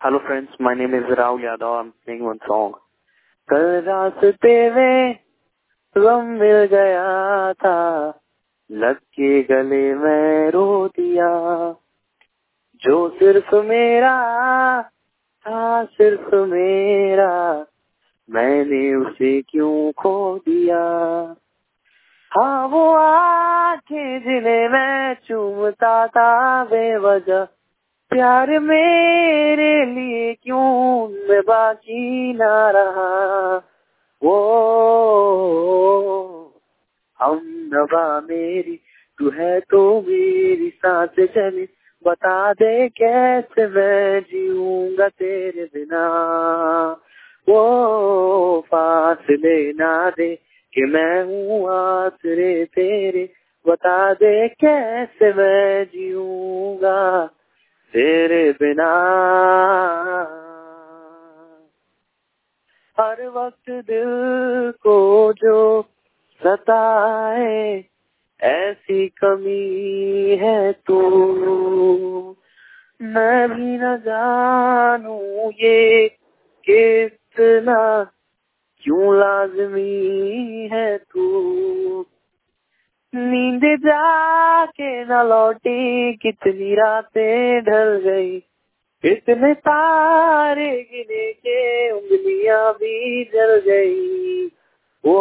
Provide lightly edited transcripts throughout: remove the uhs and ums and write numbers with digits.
Hello friends, my name is Rahul Yadav. I'm singing one song. कल रास्ते में गम मिल गया था, लग के गले में रो दिया, जो सिर्फ मेरा था, सिर्फ मेरा, मैंने उसे क्यों खो दिया। हाँ वो आंखें जिन्हें मैं चूमता था बेवजह, प्यार मेरे लिए क्यों मैं बाकी ना रहा। वो हम नवा मेरी तू है तो मेरी सांस चली, बता दे कैसे मैं जीऊंगा तेरे बिना। वो फासले ना दे कि मैं हूँ आसरे तेरे, बता दे कैसे मैं जीऊंगा तेरे बिना। हर वक्त दिल को जो सताए, ऐसी कमी है तू, मैं भी न जानू ये कितना क्यों लाजमी है तू। नींद जाके न लौटी, कितनी रातें ढल गई, इतने तारे गिने के उंगलियां भी जल गई। वो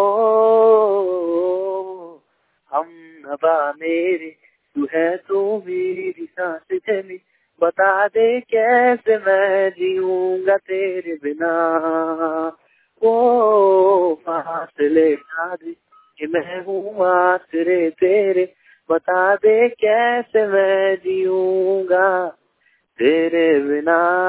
हम नवा मेरे तू है तो मेरी सांस चली, बता दे कैसे मैं जीऊंगा तेरे बिना। वो फासले ना दे कि मैं हूँ आसरे तेरे, बता दे कैसे मैं जीऊंगा तेरे बिना।